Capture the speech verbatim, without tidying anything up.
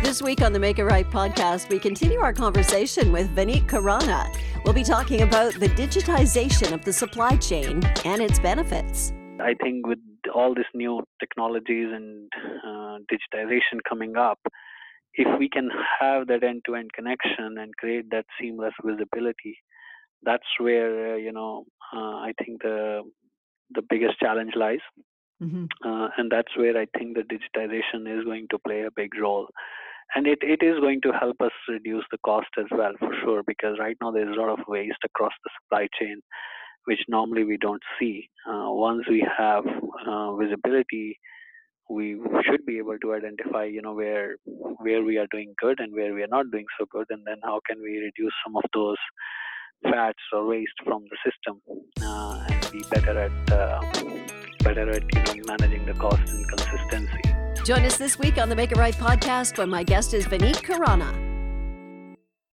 This week on the Make It Right podcast, we continue our conversation with Vineet Khurana. We'll be talking about the digitization of the supply chain and its benefits. I think with all these new technologies and uh, digitization coming up, if we can have that end-to-end connection and create that seamless visibility, that's where uh, you know uh, I think the the biggest challenge lies, Mm-hmm. uh, and that's where I think the digitization is going to play a big role. And it, it is going to help us reduce the cost as well, for sure, because right now there's a lot of waste across the supply chain, which normally we don't see. Uh, once we have uh, visibility, we should be able to identify, you know, where where we are doing good and where we are not doing so good, and then how can we reduce some of those fats or waste from the system uh, and be better at uh, better at you know managing the cost and consistency. Join us this week on the Make It Right podcast when my guest is Vineet Khurana.